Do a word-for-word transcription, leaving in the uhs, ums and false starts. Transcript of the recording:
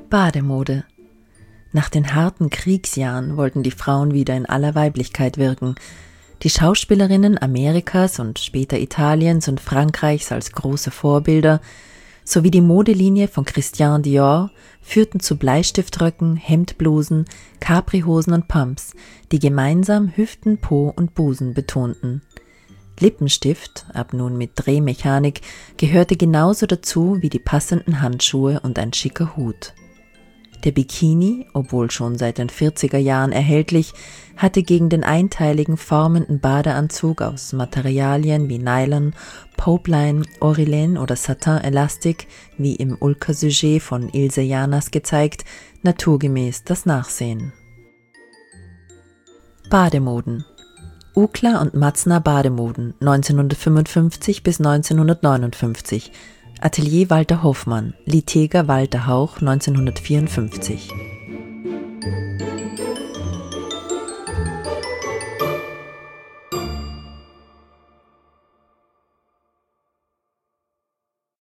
Bademode. Nach den harten Kriegsjahren wollten die Frauen wieder in aller Weiblichkeit wirken. Die Schauspielerinnen Amerikas und später Italiens und Frankreichs als große Vorbilder sowie die Modelinie von Christian Dior führten zu Bleistiftröcken, Hemdblusen, Caprihosen und Pumps, die gemeinsam Hüften, Po und Busen betonten. Lippenstift, ab nun mit Drehmechanik, gehörte genauso dazu wie die passenden Handschuhe und ein schicker Hut. Der Bikini, obwohl schon seit den vierziger Jahren erhältlich, hatte gegen den einteiligen formenden Badeanzug aus Materialien wie Nylon, Popeline, Orilin oder Satin-Elastik, wie im Ulka-Sujet von Ilse Janas gezeigt, naturgemäß das Nachsehen. Bademoden. Ukla und Matzner Bademoden, neunzehnhundertfünfundfünfzig bis neunzehnhundertneunundfünfzig. Atelier Walter Hoffmann, Litega Walter Hauch, neunzehnhundertvierundfünfzig.